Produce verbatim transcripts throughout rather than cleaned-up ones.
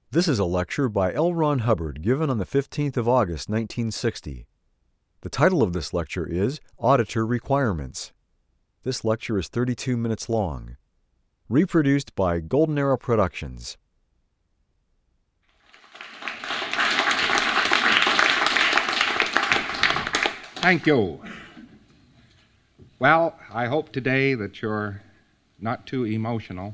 This is a lecture by L. Ron Hubbard given on the fifteenth of August, nineteen sixty. The title of this lecture is Auditor Requirements. This lecture is thirty-two minutes long. Reproduced by Golden Arrow Productions. Thank you. Well, I hope today that you're not too emotional.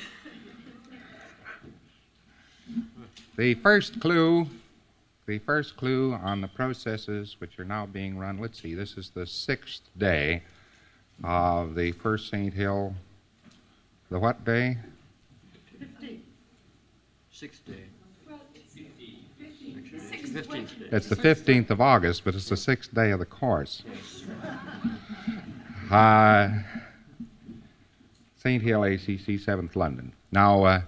The first clue, the first clue on the processes which are now being run, let's see, this is the sixth day of the first Saint Hill, the what day? Fifteenth. Sixth day. fifteenth. It's the fifteenth of August, but it's the sixth day of the course. Uh, Saint Hill A C C, seventh London. Now, uh,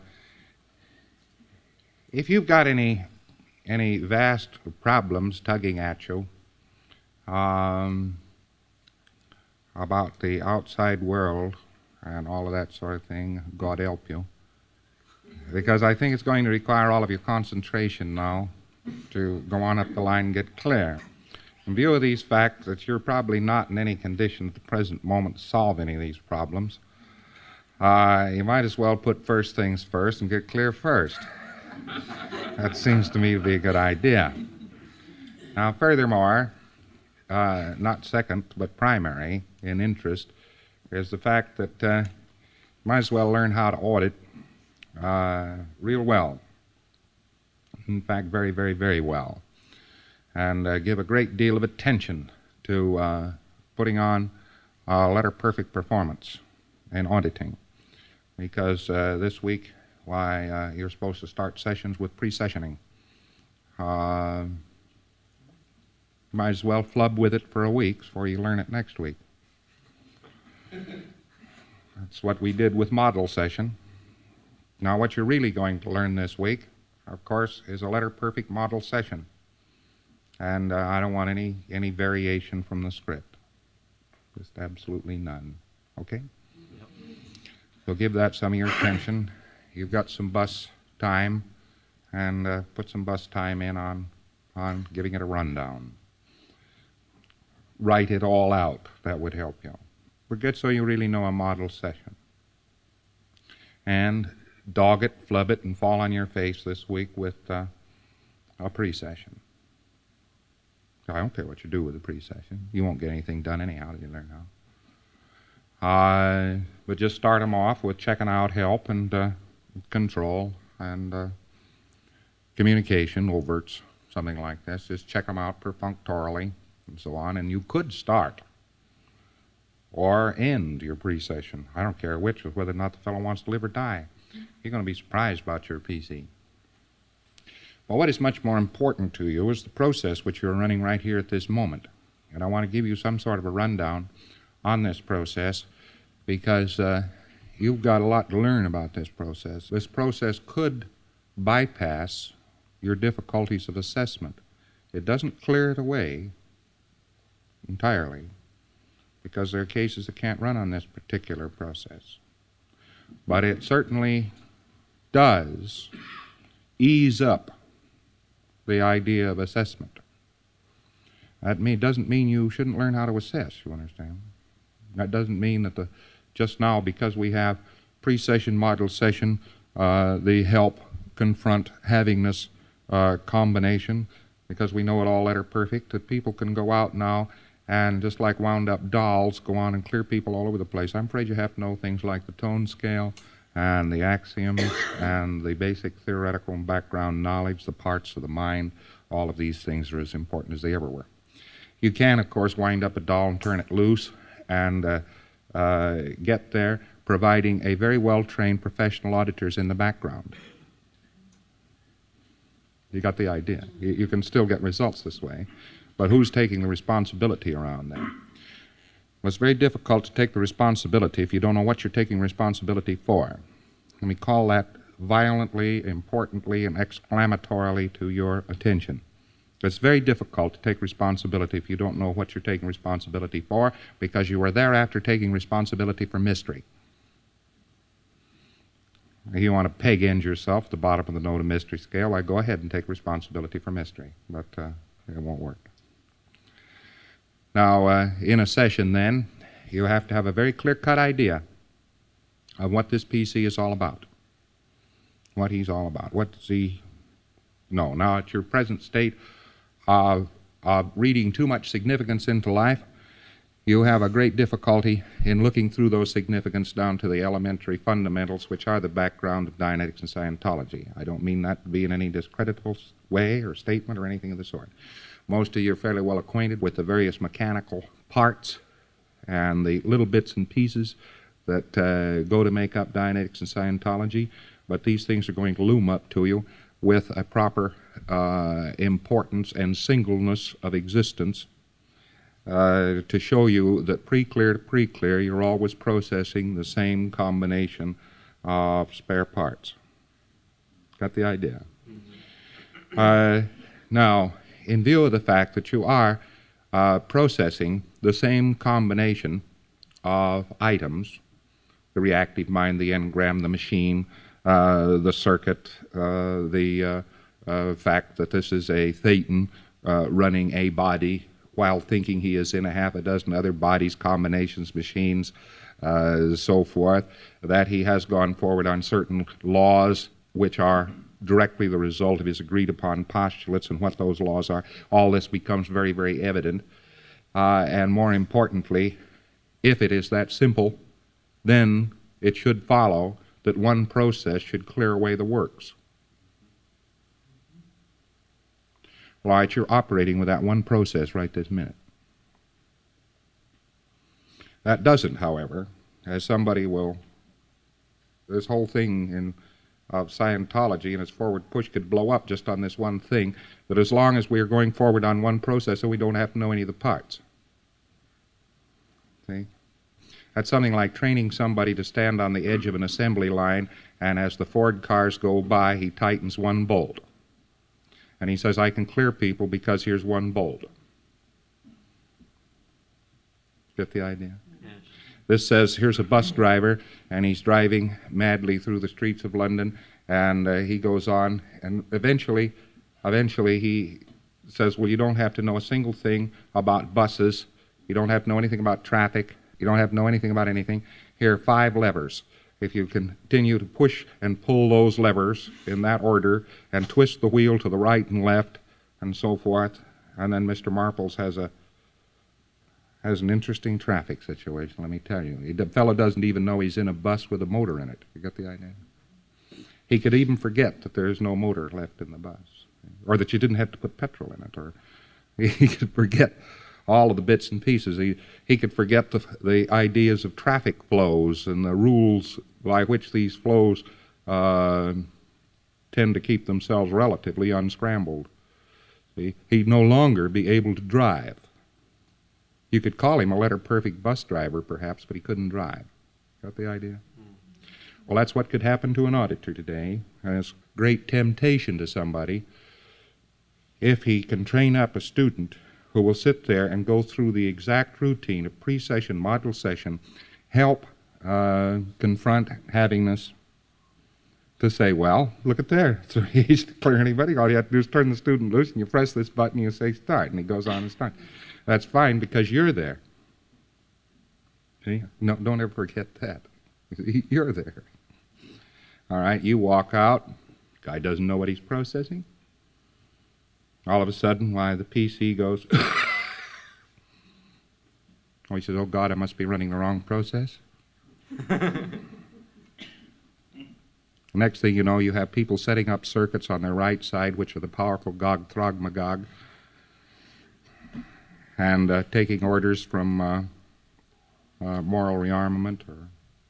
if you've got any any vast problems tugging at you um, about the outside world and all of that sort of thing, God help you. Because I think it's going to require all of your concentration now to go on up the line and get clear. In view of these facts that you're probably not in any condition at the present moment to solve any of these problems, uh, you might as well put first things first and get clear first. That seems to me to be a good idea. Now, furthermore, uh, not second but primary in interest is the fact that uh, you might as well learn how to audit uh, real well. In fact, very, very, very well. And uh, give a great deal of attention to uh, putting on a letter-perfect performance in auditing. Because uh, this week, why, uh, you're supposed to start sessions with pre-sessioning. Uh, might as well flub with it for a week before you learn it next week. That's what we did with model session. Now, what you're really going to learn this week, of course, is a letter-perfect model session. And uh, I don't want any, any variation from the script. Just absolutely none. Okay? Yep. So give that some of your attention. You've got some bus time, and uh, put some bus time in on, on giving it a rundown. Write it all out. That would help you. But get so you really know a model session. And dog it, flub it, and fall on your face this week with uh, a pre-session. I don't care what you do with the pre-session. You won't get anything done anyhow till you learn how. Uh, but just start them off with checking out help and uh, control and uh, communication, overts, something like this. Just check them out perfunctorily and so on. And you could start or end your pre-session. I don't care which, whether or not the fellow wants to live or die. You're going to be surprised about your P C. Well, what is much more important to you is the process which you're running right here at this moment. And I want to give you some sort of a rundown on this process because uh, you've got a lot to learn about this process. This process could bypass your difficulties of assessment. It doesn't clear it away entirely because there are cases that can't run on this particular process. But it certainly does ease up the idea of assessment. That mean, doesn't mean you shouldn't learn how to assess, you understand? That doesn't mean that the just now, because we have pre-session, model session, uh, the help, confront, having this uh, combination, because we know it all letter perfect, that people can go out now and just like wound-up dolls, go on and clear people all over the place. I'm afraid you have to know things like the tone scale and the axioms and the basic theoretical and background knowledge, the parts of the mind. All of these things are as important as they ever were. You can, of course, wind up a doll and turn it loose and uh, uh, get there, providing a very well-trained professional auditors in the background. You got the idea. You, you can still get results this way, but who's taking the responsibility around that? Well, it's very difficult to take the responsibility if you don't know what you're taking responsibility for. Let me call that violently, importantly, and exclamatorily to your attention. It's very difficult to take responsibility if you don't know what you're taking responsibility for, because you are thereafter taking responsibility for mystery. If you want to peg end yourself at the bottom of the no to mystery scale, why, go ahead and take responsibility for mystery, but uh, it won't work. Now, uh, in a session then, you have to have a very clear-cut idea of what this P C is all about, what he's all about. What does he know? Now, at your present state of, of reading too much significance into life, you have a great difficulty in looking through those significance down to the elementary fundamentals, which are the background of Dianetics and Scientology. I don't mean that to be in any discreditable way or statement or anything of the sort. Most of you are fairly well acquainted with the various mechanical parts and the little bits and pieces that uh, go to make up Dianetics and Scientology, but these things are going to loom up to you with a proper uh, importance and singleness of existence uh, to show you that pre-clear to pre-clear you're always processing the same combination of spare parts. Got the idea? Mm-hmm. uh, now, in view of the fact that you are uh, processing the same combination of items, the reactive mind, the engram, the machine, uh, the circuit, uh, the uh, uh, fact that this is a thetan uh, running a body while thinking he is in a half a dozen other bodies, combinations, machines, uh, so forth, that he has gone forward on certain laws which are directly the result of his agreed-upon postulates and what those laws are. All this becomes very, very evident. Uh, and more importantly, if it is that simple, then it should follow that one process should clear away the works. Right, you're operating with that one process right this minute. That doesn't, however, as somebody will, this whole thing in of Scientology and its forward push could blow up just on this one thing, that as long as we are going forward on one process, we don't have to know any of the parts. See? That's something like training somebody to stand on the edge of an assembly line, and as the Ford cars go by, he tightens one bolt. And he says, I can clear people because here's one bolt. Get the idea? Yes. This says, here's a bus driver, and he's driving madly through the streets of London, and uh, he goes on, and eventually, eventually he says, well, you don't have to know a single thing about buses. You don't have to know anything about traffic. You don't have to know anything about anything. Here are five levers. If you continue to push and pull those levers in that order and twist the wheel to the right and left and so forth, and then Mister Marples has a has an interesting traffic situation, let me tell you. The fellow doesn't even know he's in a bus with a motor in it. You get the idea? He could even forget that there is no motor left in the bus, or that you didn't have to put petrol in it, or he could forget all of the bits and pieces. He, he could forget the, the ideas of traffic flows and the rules by which these flows uh, tend to keep themselves relatively unscrambled. See? He'd no longer be able to drive. You could call him a letter-perfect bus driver, perhaps, but he couldn't drive. Got the idea? Mm. Well, that's what could happen to an auditor today, and it's great temptation to somebody if he can train up a student who will sit there and go through the exact routine of pre-session, module session, help uh, confront havingness, to say, well, look at there, it's so easy to clear anybody. All you have to do is turn the student loose, and you press this button, and you say start, and he goes on and starts. That's fine because you're there. See? No, don't ever forget that. You're there. All right, you walk out. Guy doesn't know what he's processing. All of a sudden, why, the P C goes, oh, he says, oh, God, I must be running the wrong process. Next thing you know, you have people setting up circuits on their right side, which are the powerful Gog, Throg, Magog, and uh, taking orders from uh, uh, moral rearmament. Or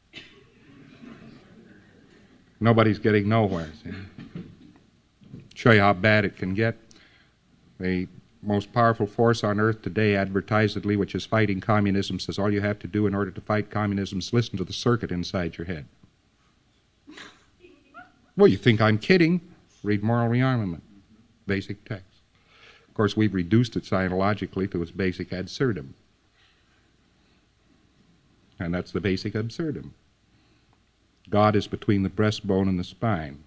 nobody's getting nowhere. See? Show you how bad it can get. The most powerful force on earth today, advertisedly, which is fighting communism, says all you have to do in order to fight communism is listen to the circuit inside your head. Well, you think I'm kidding? Read Moral Rearmament, basic text. Of course, we've reduced it scientologically to its basic absurdum. And that's the basic absurdum. God is between the breastbone and the spine.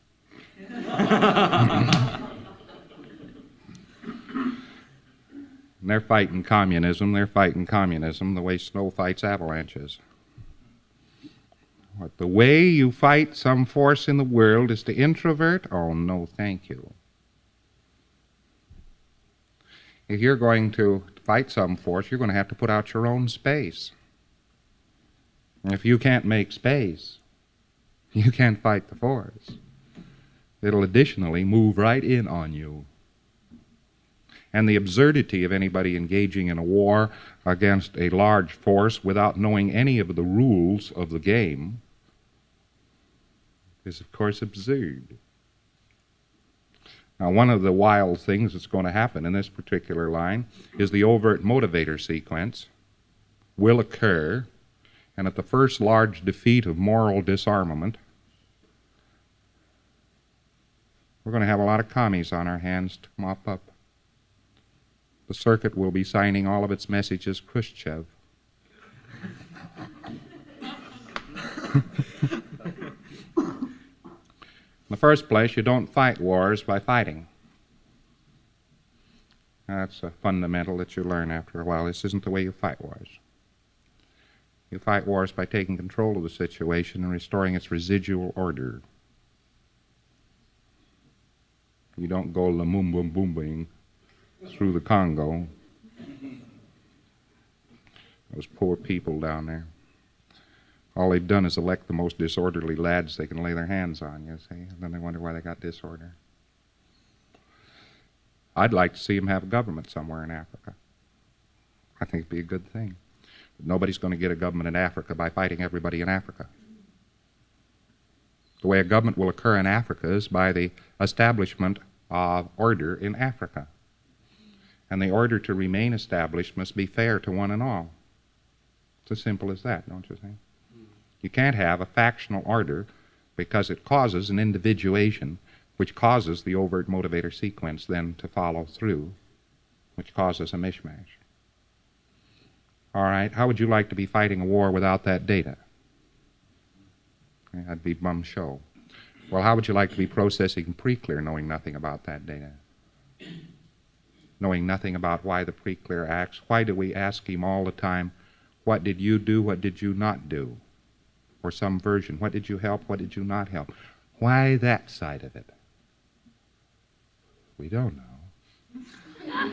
And they're fighting communism. They're fighting communism the way snow fights avalanches. What, the way you fight some force in the world is to introvert? Oh, no, thank you. If you're going to fight some force, you're going to have to put out your own space. And if you can't make space, you can't fight the force. It'll additionally move right in on you. And the absurdity of anybody engaging in a war against a large force without knowing any of the rules of the game is, of course, absurd. Now, one of the wild things that's going to happen in this particular line is the overt motivator sequence will occur, and at the first large defeat of moral disarmament, we're going to have a lot of commies on our hands to mop up. The circuit will be signing all of its messages Khrushchev. In the first place, you don't fight wars by fighting. That's a fundamental that you learn after a while. This isn't the way you fight wars. You fight wars by taking control of the situation and restoring its residual order. You don't go Lumumba-booming through the Congo. Those poor people down there. All they've done is elect the most disorderly lads they can lay their hands on, you see, and then they wonder why they got disorder. I'd like to see them have a government somewhere in Africa. I think it'd be a good thing. But nobody's going to get a government in Africa by fighting everybody in Africa. The way a government will occur in Africa is by the establishment of order in Africa. And the order to remain established must be fair to one and all. It's as simple as that, don't you think? You can't have a factional order because it causes an individuation, which causes the overt motivator sequence then to follow through, which causes a mishmash. All right, how would you like to be fighting a war without that data? That'd be bum show. Well, how would you like to be processing pre-clear knowing nothing about that data? Knowing nothing about why the pre-clear acts? Why do we ask him all the time, what did you do, what did you not do? Or some version, what did you help, what did you not help? Why that side of it? We don't know.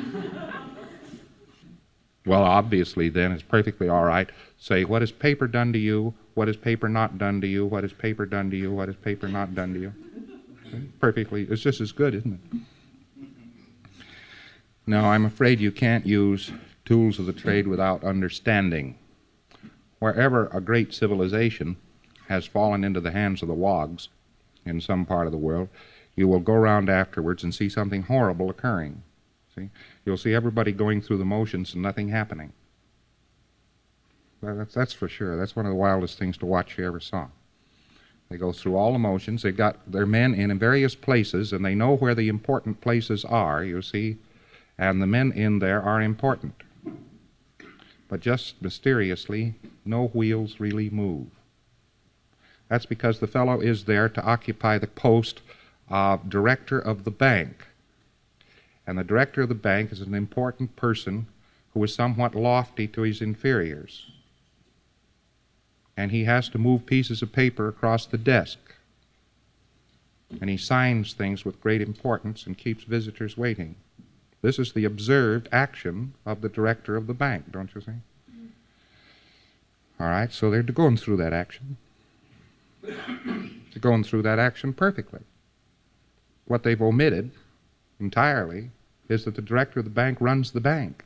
Well, obviously, then, it's perfectly all right. Say, what has paper done to you? What has paper not done to you? What has paper done to you? What has paper not done to you? Perfectly, it's just as good, isn't it? Now, I'm afraid you can't use tools of the trade without understanding. Wherever a great civilization has fallen into the hands of the wogs in some part of the world, you will go around afterwards and see something horrible occurring. See? You'll see everybody going through the motions and nothing happening. Well, that's, that's for sure. That's one of the wildest things to watch you ever saw. They go through all the motions. They've got their men in various places, and they know where the important places are, you see, and the men in there are important. But just mysteriously, no wheels really move. That's because the fellow is there to occupy the post of director of the bank. And the director of the bank is an important person who is somewhat lofty to his inferiors. And he has to move pieces of paper across the desk. And he signs things with great importance and keeps visitors waiting. This is the observed action of the director of the bank, don't you think? All right, so they're going through that action. They're going through that action perfectly. What they've omitted entirely is that the director of the bank runs the bank.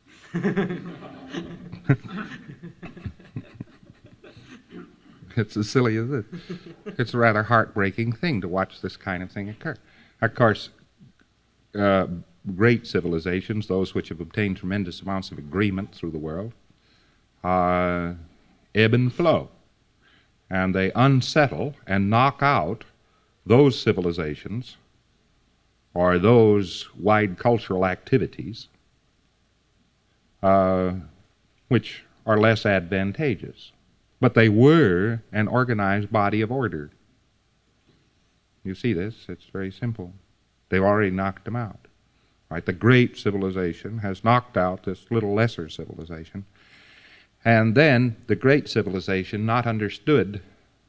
It's as silly as this. It's a rather heartbreaking thing to watch this kind of thing occur. Of course, uh, great civilizations, those which have obtained tremendous amounts of agreement through the world, uh, ebb and flow. And they unsettle and knock out those civilizations or those wide cultural activities uh, which are less advantageous. But they were an organized body of order. You see this? It's very simple. They've already knocked them out. Right? The great civilization has knocked out this little lesser civilization. And then the great civilization, not understood,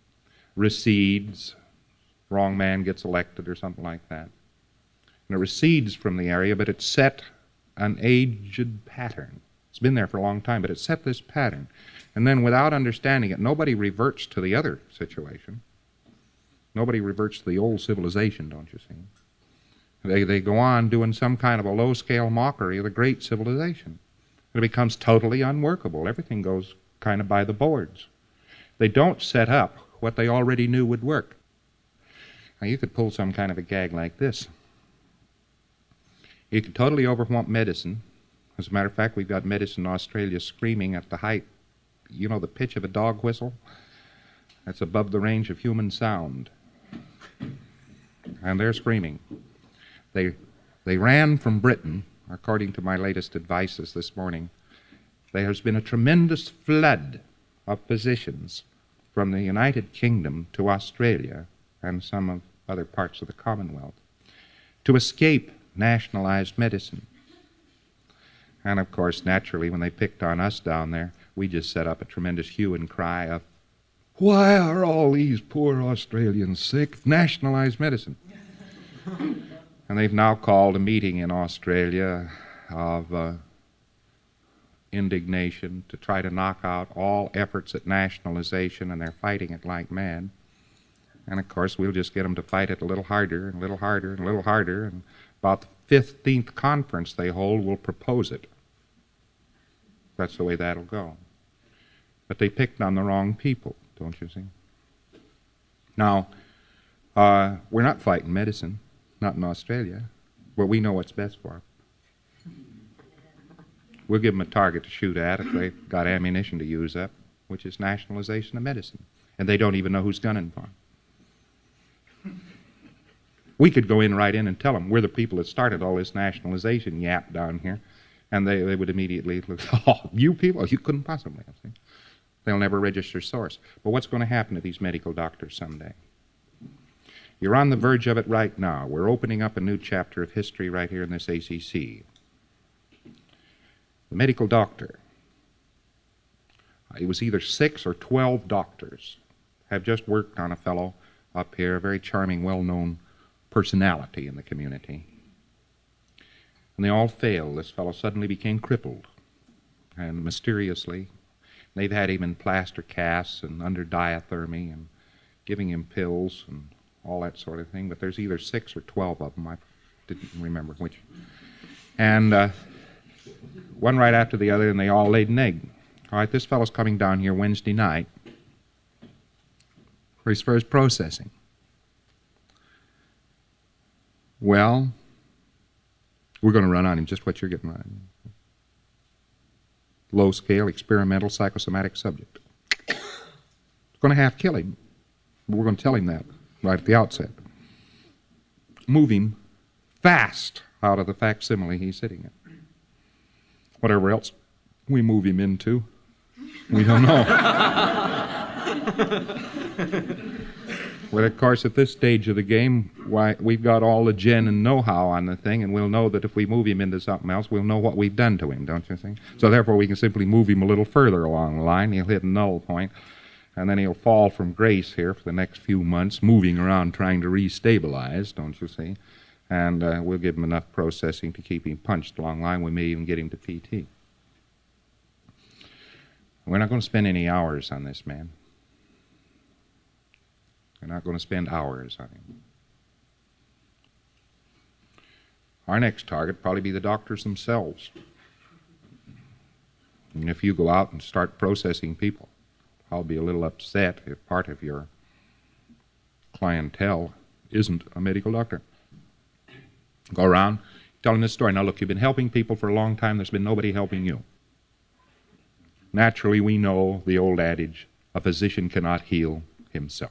recedes. Wrong man gets elected or something like that. And it recedes from the area, but it set an aged pattern. It's been there for a long time, but it set this pattern. And then without understanding it, nobody reverts to the other situation. Nobody reverts to the old civilization, don't you see? They, they go on doing some kind of a low-scale mockery of the great civilization. It becomes totally unworkable. Everything goes kind of by the boards. They don't set up what they already knew would work. Now, you could pull some kind of a gag like this. You could totally overwhelm medicine. As a matter of fact, we've got medicine in Australia screaming at the height, you know, the pitch of a dog whistle? That's above the range of human sound. And they're screaming. They, they ran from Britain, according to my latest advices this morning. There has been a tremendous flood of physicians from the United Kingdom to Australia and some of other parts of the Commonwealth to escape nationalized medicine. And of course, naturally, when they picked on us down there, we just set up a tremendous hue and cry of, why are all these poor Australians sick? Nationalized medicine. And they've now called a meeting in Australia of uh, indignation to try to knock out all efforts at nationalization, and they're fighting it like mad. And of course, we'll just get them to fight it a little harder and a little harder and a little harder, and about the fifteenth conference they hold, we'll propose it. That's the way that'll go. But they picked on the wrong people, don't you see? Now, uh, we're not fighting medicine, not in Australia, but we know what's best for them. We'll give them a target to shoot at if they've got ammunition to use up, which is nationalization of medicine. And they don't even know who's gunning for them. We could go in right in and tell them we're the people that started all this nationalization yap down here, and they, they would immediately look, oh, you people? You couldn't possibly have seen. They'll never register source. But what's going to happen to these medical doctors someday? You're on the verge of it right now. We're opening up a new chapter of history right here in this A C C. The medical doctor, it was either six or twelve doctors, have just worked on a fellow up here, a very charming, well-known personality in the community. And they all failed. This fellow suddenly became crippled. And mysteriously, they've had him in plaster casts and under diathermy and giving him pills and all that sort of thing. But there's either six or twelve of them. I didn't remember which. And uh, one right after the other, and they all laid an egg. All right, this fellow's coming down here Wednesday night for his first processing. Well, we're going to run on him just what you're getting on him. Low-scale, experimental, psychosomatic subject. It's going to half kill him. We're going to tell him that right at the outset. Move him fast out of the facsimile he's sitting in. Whatever else we move him into, we don't know. But of course, at this stage of the game, why, we've got all the gin and know-how on the thing, and we'll know that if we move him into something else, we'll know what we've done to him, don't you think? So therefore, we can simply move him a little further along the line. He'll hit a null point, and then he'll fall from grace here for the next few months, moving around trying to restabilize, don't you see? And uh, we'll give him enough processing to keep him punched along the line. We may even get him to P T. We're not going to spend any hours on this man. We're not going to spend hours on him. Our next target will probably be the doctors themselves. And if you go out and start processing people, I'll be a little upset if part of your clientele isn't a medical doctor. Go around telling this story. Now look, you've been helping people for a long time. There's been nobody helping you. Naturally, we know the old adage, a physician cannot heal himself.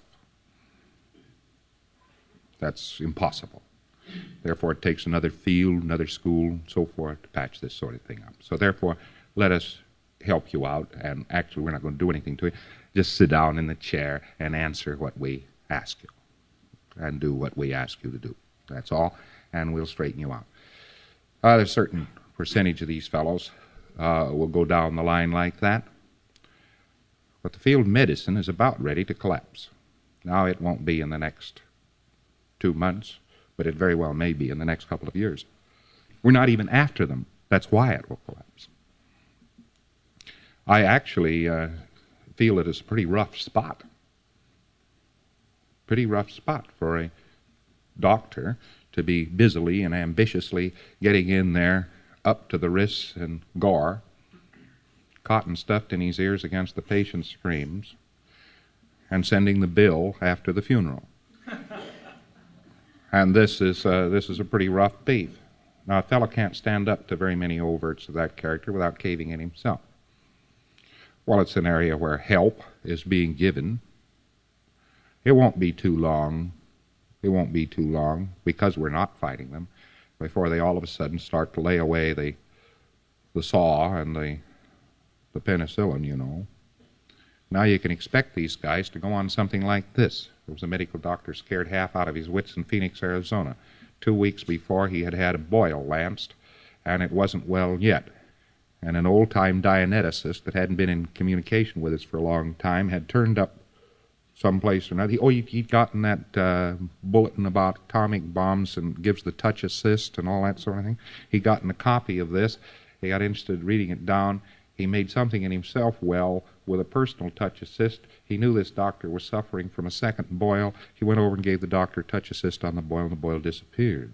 That's impossible. Therefore, it takes another field, another school, and so forth to patch this sort of thing up. So therefore, let us help you out, and actually we're not going to do anything to you. Just sit down in the chair and answer what we ask you, and do what we ask you to do. That's all, and we'll straighten you out. Uh, there's a certain percentage of these fellows uh, will go down the line like that, but the field of medicine is about ready to collapse. Now, it won't be in the next two months, but it very well may be in the next couple of years. We're not even after them. That's why it will collapse. I actually uh, feel it is a pretty rough spot. Pretty rough spot for a doctor to be busily and ambitiously getting in there up to the wrists in gore, cotton stuffed in his ears against the patient's screams, and sending the bill after the funeral. And this is uh, this is a pretty rough beef. Now, a fellow can't stand up to very many overts of that character without caving in himself. Well, it's an area where help is being given. It won't be too long. It won't be too long, because we're not fighting them, before they all of a sudden start to lay away the the saw and the the penicillin, you know. Now you can expect these guys to go on something like this. There was a medical doctor scared half out of his wits in Phoenix, Arizona. Two weeks before, he had had a boil lanced, and it wasn't well yet. And an old-time dianeticist that hadn't been in communication with us for a long time had turned up someplace or another. He, oh, he, he'd gotten that uh, bulletin about atomic bombs and gives the touch assist and all that sort of thing. He'd gotten a copy of this. He got interested in reading it down. He made something in himself well with a personal touch assist. He knew this doctor was suffering from a second boil. He went over and gave the doctor touch assist on the boil, and the boil disappeared.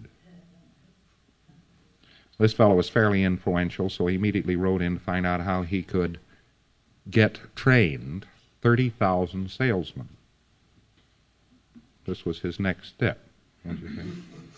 This fellow was fairly influential, so he immediately wrote in to find out how he could get trained thirty thousand salesmen. This was his next step, don't you think?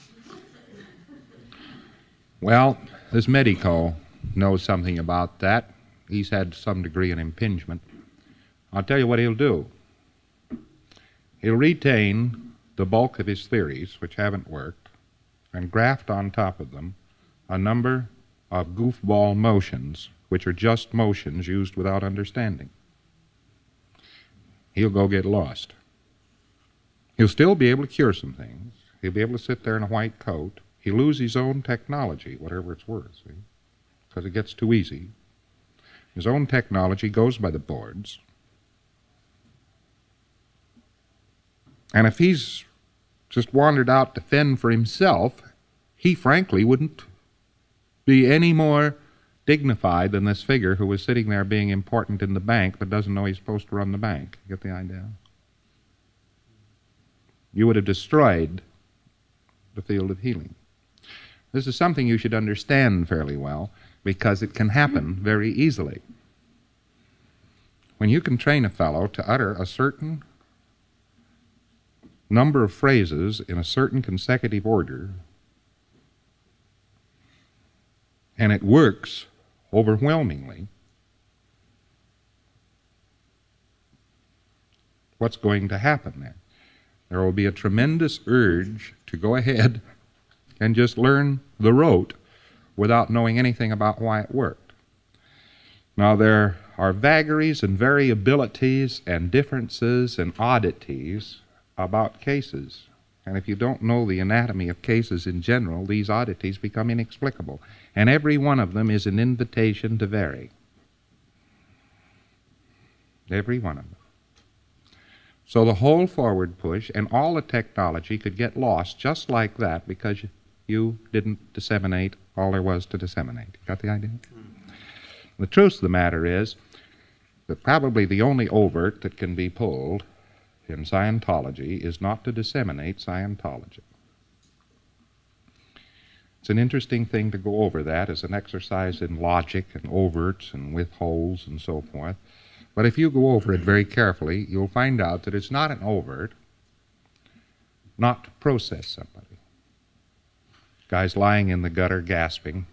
Well, this medico knows something about that. He's had some degree of impingement. I'll tell you what he'll do. He'll retain the bulk of his theories, which haven't worked, and graft on top of them a number of goofball motions, which are just motions used without understanding. He'll go get lost. He'll still be able to cure some things. He'll be able to sit there in a white coat. He'll lose his own technology, whatever it's worth, see, because it gets too easy. His own technology goes by the boards. And if he's just wandered out to fend for himself, he frankly wouldn't be any more dignified than this figure who was sitting there being important in the bank but doesn't know he's supposed to run the bank. You get the idea? You would have destroyed the field of healing. This is something you should understand fairly well, because it can happen very easily. When you can train a fellow to utter a certain number of phrases in a certain consecutive order, and it works overwhelmingly, what's going to happen then? There will be a tremendous urge to go ahead and just learn the rote without knowing anything about why it worked. Now, there are vagaries and variabilities and differences and oddities about cases. And if you don't know the anatomy of cases in general, these oddities become inexplicable. And every one of them is an invitation to vary. Every one of them. So the whole forward push and all the technology could get lost just like that because you didn't disseminate all there was to disseminate. Got the idea? Mm. The truth of the matter is that probably the only overt that can be pulled in Scientology is not to disseminate Scientology. It's an interesting thing to go over that as an exercise in logic and overts and withholds and so forth. But if you go over it very carefully, you'll find out that it's not an overt not to process somebody. Guy's lying in the gutter gasping,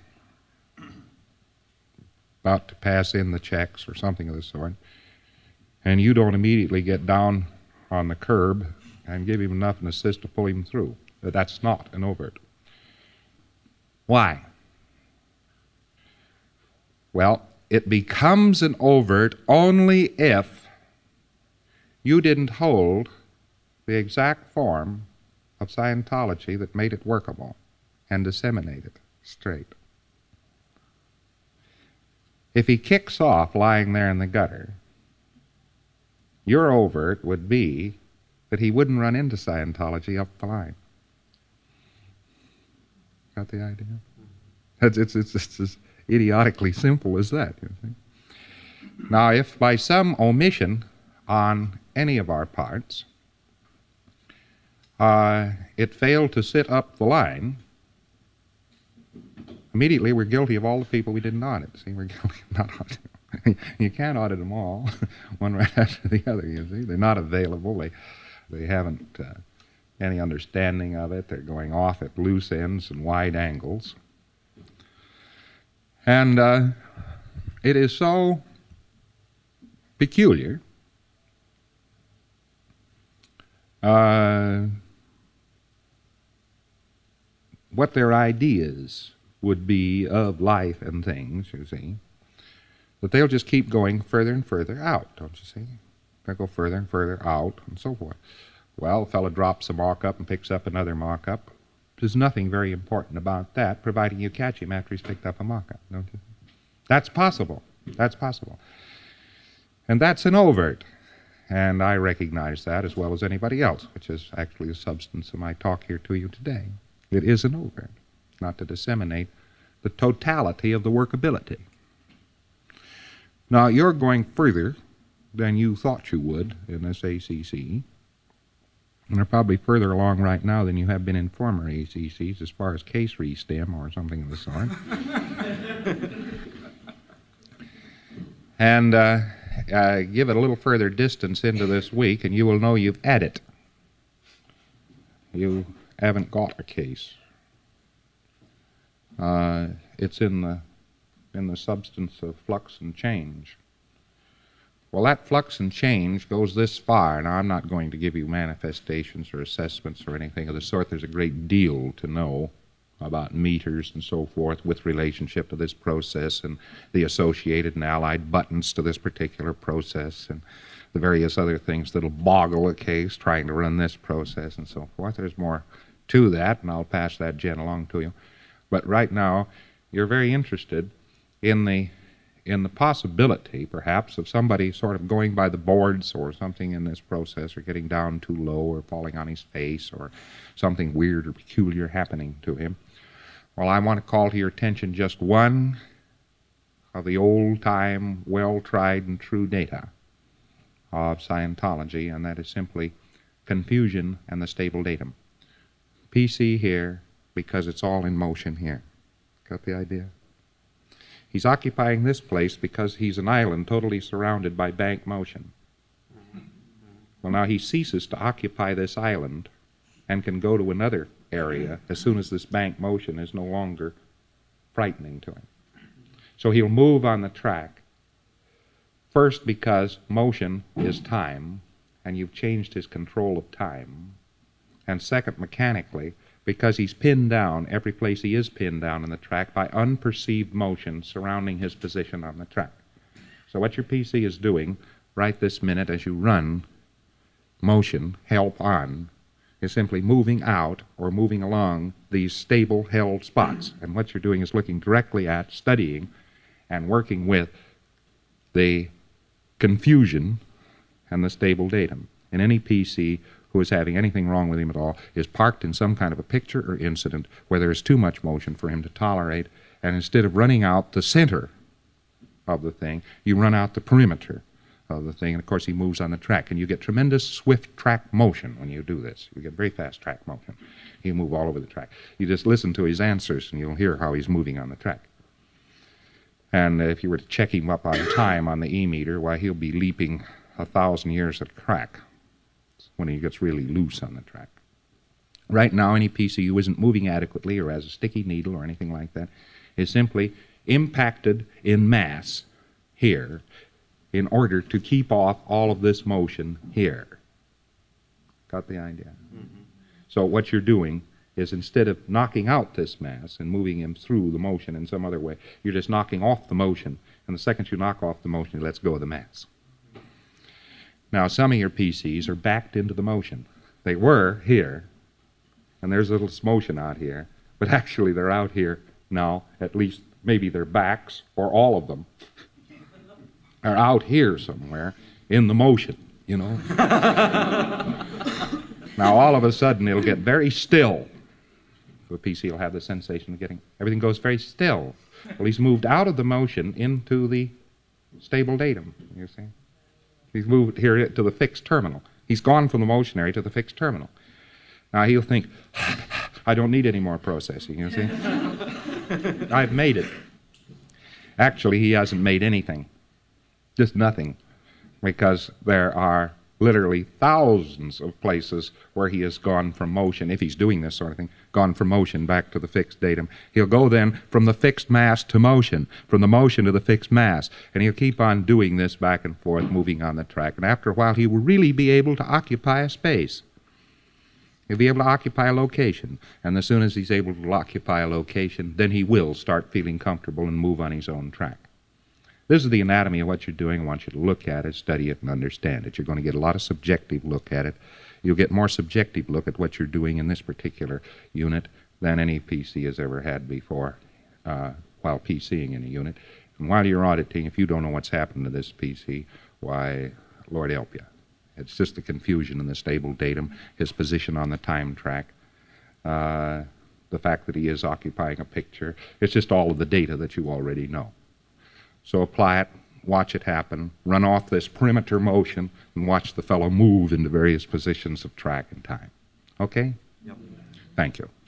about to pass in the checks or something of the sort, and you don't immediately get down on the curb and give him enough an assist to pull him through. That's not an overt. Why? Well, it becomes an overt only if you didn't hold the exact form of Scientology that made it workable and disseminate it straight. If he kicks off lying there in the gutter, your overt would be that he wouldn't run into Scientology up the line. Got the idea? It's, it's, it's, it's as idiotically simple as that. You see? Now, if by some omission on any of our parts, uh, it failed to sit up the line, immediately we're guilty of all the people we didn't audit. See, we're guilty of not auditing. You can't audit them all, one right after the other, you see. They're not available. They, they haven't uh, any understanding of it. They're going off at loose ends and wide angles. And uh, it is so peculiar uh, what their ideas would be of life and things, you see, that they'll just keep going further and further out, don't you see? They'll go further and further out and so forth. Well, a fellow drops a mock-up and picks up another mock-up. There's nothing very important about that, providing you catch him after he's picked up a mock-up, don't you? That's possible. That's possible. And that's an overt. And I recognize that as well as anybody else, which is actually the substance of my talk here to you today. It is an overt, not to disseminate the totality of the workability. Now, you're going further than you thought you would in this A C C, and are probably further along right now than you have been in former A C Cs as far as case re-stem or something of the sort. And uh, uh, give it a little further distance into this week, and you will know you've had it. You haven't got a case. Uh, it's in the in the substance of flux and change. Well, that flux and change goes this far. Now, I'm not going to give you manifestations or assessments or anything of the sort. There's a great deal to know about meters and so forth with relationship to this process and the associated and allied buttons to this particular process and the various other things that'll boggle a case trying to run this process and so forth. There's more to that, and I'll pass that gen along to you. But right now, you're very interested in the in the possibility, perhaps, of somebody sort of going by the boards or something in this process, or getting down too low, or falling on his face, or something weird or peculiar happening to him. Well, I want to call to your attention just one of the old-time, well-tried and true data of Scientology, and that is simply confusion and the stable datum. P C here, because it's all in motion here. Got the idea? He's occupying this place because he's an island totally surrounded by bank motion. Well, now he ceases to occupy this island and can go to another area as soon as this bank motion is no longer frightening to him. So he'll move on the track, first because motion is time, and you've changed his control of time, and second, mechanically, because he's pinned down every place he is pinned down on the track by unperceived motion surrounding his position on the track. So what your P C is doing right this minute as you run motion, help on, is simply moving out or moving along these stable held spots. And what you're doing is looking directly at, studying, and working with the confusion and the stable datum. And any P C who is having anything wrong with him at all is parked in some kind of a picture or incident where there is too much motion for him to tolerate, and instead of running out the center of the thing, you run out the perimeter of the thing, and of course he moves on the track, and you get tremendous swift track motion when you do this. You get very fast track motion. He'll move all over the track. You just listen to his answers, and you'll hear how he's moving on the track. And if you were to check him up on time on the E-meter, why, he'll be leaping a thousand years at a crack when he gets really loose on the track. Right now, any P C who isn't moving adequately or has a sticky needle or anything like that is simply impacted in mass here in order to keep off all of this motion here. Got the idea? Mm-hmm. So what you're doing is, instead of knocking out this mass and moving him through the motion in some other way, you're just knocking off the motion, and the second you knock off the motion, he lets go of the mass. Now, some of your P Cs are backed into the motion. They were here, and there's a little motion out here, but actually they're out here now, at least maybe their backs, or all of them, are out here somewhere in the motion, you know. Now, all of a sudden, it'll get very still. The P C will have the sensation of getting, everything goes very still. Well, he's moved out of the motion into the stable datum, you see. He's moved here to the fixed terminal. He's gone from the motion area to the fixed terminal. Now, he'll think, I don't need any more processing, you see. I've made it. Actually, he hasn't made anything. Just nothing. Because there are literally thousands of places where he has gone from motion, if he's doing this sort of thing, gone from motion back to the fixed datum. He'll go then from the fixed mass to motion, from the motion to the fixed mass, and he'll keep on doing this back and forth, moving on the track. And after a while, he will really be able to occupy a space. He'll be able to occupy a location, and as soon as he's able to occupy a location, then he will start feeling comfortable and move on his own track. This is the anatomy of what you're doing. I want you to look at it, study it, and understand it. You're going to get a lot of subjective look at it. You'll get more subjective look at what you're doing in this particular unit than any P C has ever had before uh, while PCing in a unit. And while you're auditing, if you don't know what's happened to this P C, why, Lord help you. It's just the confusion in the stable datum, his position on the time track, uh, the fact that he is occupying a picture. It's just all of the data that you already know. So apply it, watch it happen, run off this perimeter motion, and watch the fellow move into various positions of track and time. Okay? Yep. Thank you.